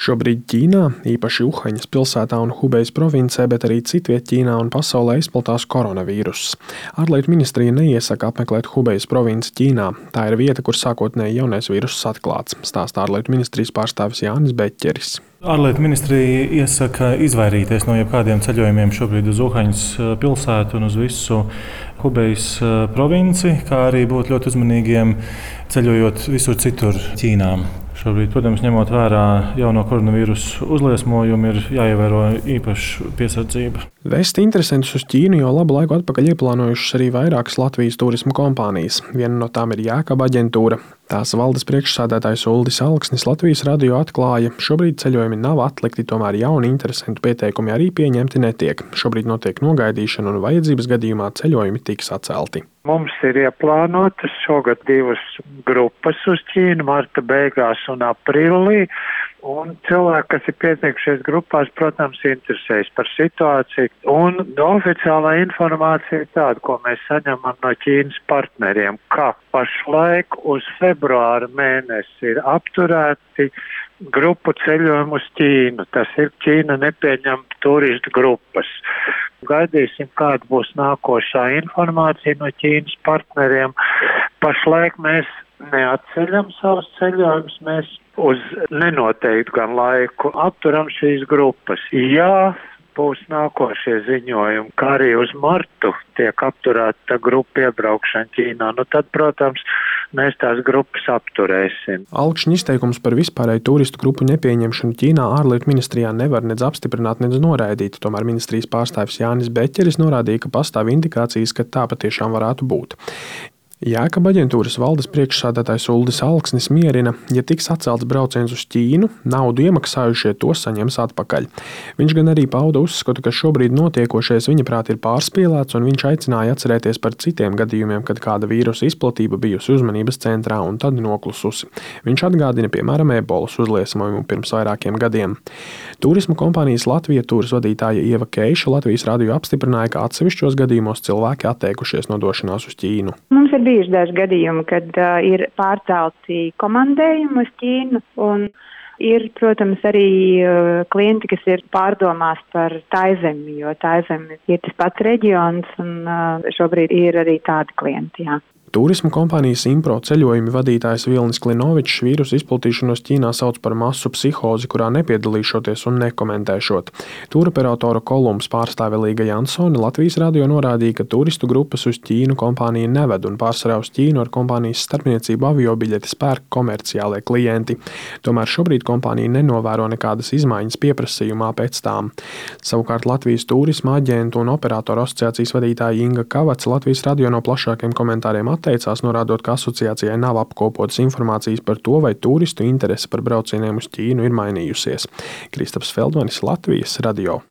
Šobrīd Ķīnā, īpaši Uhaņas pilsētā un Hubejas provincē, bet arī citviet Ķīnā un pasaulē izplatās koronavīruss. Ārlietu ministrija neiesaka apmeklēt Hubejas provinci Ķīnā. Tā ir vieta, kur sākotnēji jaunais vīruss atklāts, stāsta ārlietu ministrijas pārstāvis Jānis Beķeris. Ārlietu ministrija iesaka izvairīties no jebkādiem ceļojumiem šobrīd uz Uhaņas pilsētu un uz visu Hubejas provinci, kā arī būt ļoti uzmanīgiem ceļojot visur citur Ķīnā. Šobrīd, protams, ņemot vērā jauno koronavīrusu uzliesmojumu, ir jāievēro īpaša piesardzība. Vest interesantus uz Ķīnu jau labu laiku atpakaļ ieplānojušas arī vairākas Latvijas turisma kompānijas. Viena no tām ir Jēkaba aģentūra. Tās valdes priekšsēdētājs Uldis Alksnis Latvijas radio atklāja, šobrīd ceļojumi nav atlikti, tomēr jauni interesantu pieteikumi arī pieņemti netiek. Šobrīd notiek nogaidīšana un vajadzības gadījumā ceļojumi tiks atcelti. Mums ir ieplānotas šogad 2 grupas uz Ķīnu, marta beigās un aprīlī. Un cilvēki, kas ir pieteikušies grupās, protams, interesējas par situāciju. Un oficiālā informācija ir tāda, ko mēs saņemam no Ķīnas partneriem, ka pašlaik uz februāra mēnesi ir apturēti grupu ceļojumu uz Ķīnu. Tas ir Ķīna nepieņem turistu grupas. Gaidīsim, kāda būs nākošā informācija no Ķīnas partneriem. Pašlaik mēs neatceļam savus ceļojumus, mēs uz nenoteiktu gan laiku apturam šīs grupas. Jā, būs nākošie ziņojumi, kā arī uz martu tiek apturēta grupa iebraukšana Ķīnā. Tad, protams, mēs tās grupas apturēsim. Alkšņa izteikums par vispārēju turistu grupu nepieņemšanu Ķīnā ārlietu ministrijā nevar nedz apstiprināt, nedz noraidīt. Tomēr ministrijas pārstāvis Jānis Beķeris norādīja, ka pastāv indikācijas, ka tā patiešām varētu būt. Jēkaba aģentūras valdes priekšsēdētājs Uldis Alksnis mierina, ja tiks atcelts brauciens uz Ķīnu, naudu iemaksājušie to saņems atpakaļ. Viņš gan arī pauda uzskatu, ka šobrīd notiekošais viņaprāt ir pārspīlēts, un viņš aicināja atcerēties par citiem gadījumiem, kad kāda vīrusa izplatība bijusi uzmanības centrā un tad noklususi. Viņš atgādina, piemēram, ebolas uzliesmojumu pirms vairākiem gadiem. Turisma kompānijas Latvija tūras vadītāja Ieva Keiša Latvijas radio apstiprināja, ka atsevišķos gadījumos cilvēki atteikušies no došanās uz Ķīnu. Mums ir bijuši daži gadījumi, kad ir pārcelti komandējumi uz Ķīnu, un ir, protams, arī klienti, kas ir pārdomās par Taizemi, jo Taizemi ir tas pats reģions, un šobrīd ir arī tādi klienti, jā. Turisma kompānijas Impro ceļojumi vadītājs Vilnis Klinovičs vīrusu izplatīšanos Ķīnā sauc par masu psihozi, kurā nepiedalīšoties un nekomentēšot. Tūroperatora Kolumbs pārstāve Līga Jansone Latvijas radio norādīja, ka turistu grupas uz Ķīnu kompānija neved un pārsvarā uz Ķīnu ar kompānijas starpniecību aviobiļetes pērk komerciālie klienti. Tomēr šobrīd kompānija nenovēro nekādas izmaiņas pieprasījumā pēc tām. Savukārt Latvijas turisma aģentu un operatoru asociācijas vadītāja Inga Kavaca Latvijas radio no plašākiem komentāriem atteicās, norādot, ka asociācijai nav apkopotas informācijas par to, vai turistu interese par braucieniem uz Ķīnu ir mainījusies. Kristaps Feldmanis, Latvijas radio.